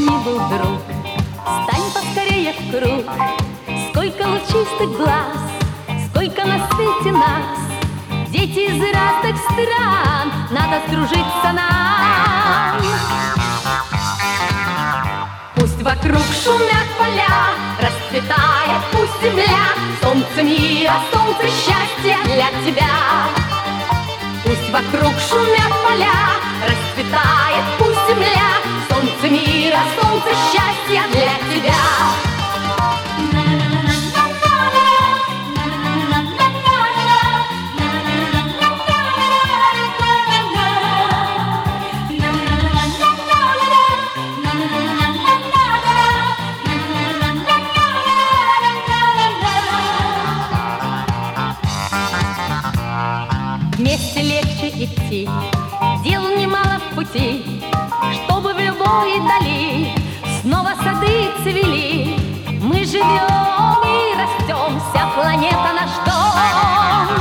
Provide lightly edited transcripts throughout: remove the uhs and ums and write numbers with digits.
ни был друг, стань поскорее в круг. Сколько лучистых глаз, сколько на свете нас, дети из разных стран, надо сдружиться нам. Пусть вокруг шумят поля, расцветает пусть земля, солнце мира, солнце счастья для тебя. Пусть вокруг шумят поля, расцветает пусть земля, солнце мира, солнце счастья для тебя. Вместе легче идти, дел немало в пути, чтобы в любой дали снова сады цвели. Мы живем и растем, вся планета наш дом.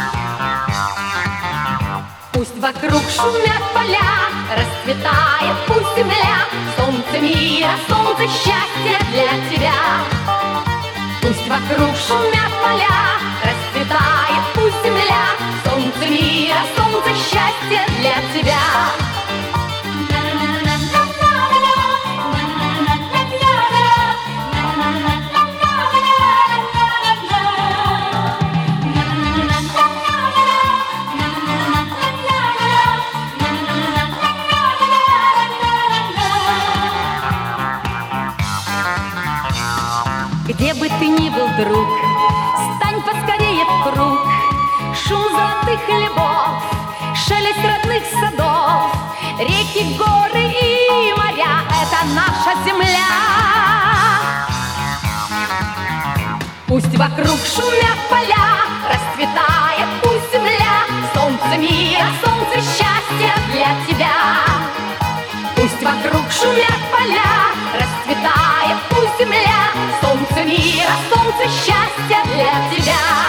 Пусть вокруг шумят поля, расцветает пусть земля, солнце мира, солнце счастья для тебя. Пусть вокруг шумят поля, расцветает пусть земля, солнце мира, солнце счастья для тебя. Где бы ты ни был, друг, стань поскорее в круг. Шум золотых хлебов, шелест родных садов, реки, горы и моря — это наша земля. Пусть вокруг шумят поля, расцветает пусть земля, солнце мира, солнце счастья для тебя. Пусть вокруг шумят поля, расцветает пусть земля, солнце мира, солнце счастья для тебя.